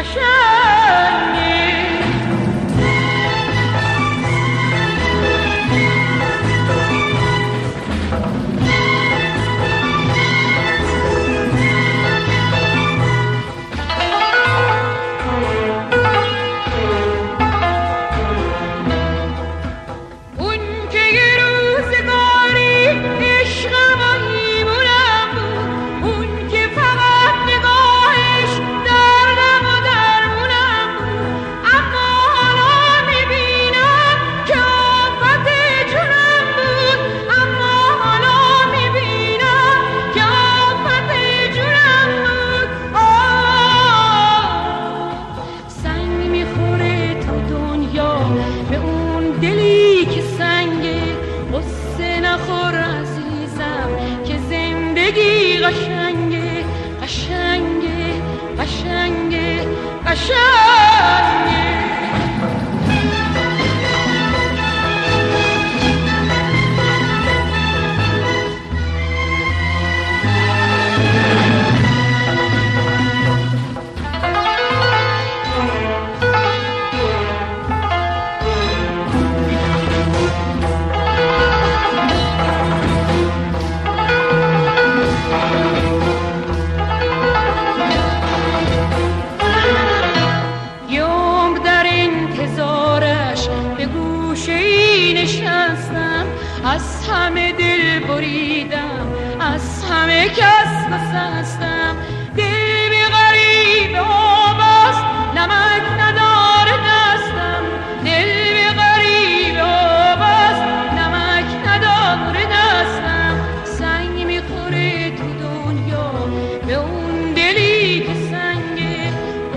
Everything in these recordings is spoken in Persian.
از همه دل بریدم، از همه کس بسستم. دل بی غریب آبست، نمک نداره دستم. دل بی غریب آبست، نمک نداره دستم. سنگ میخوره تو دنیا به اون دلی که سنگه.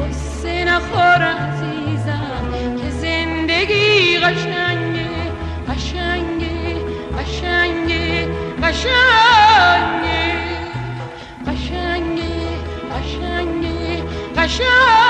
قصه نخور عزیزم که زندگی قشنگه، قشنگه، قشنگه، قشنگه، قشنگه، قشنگه، قشنگه.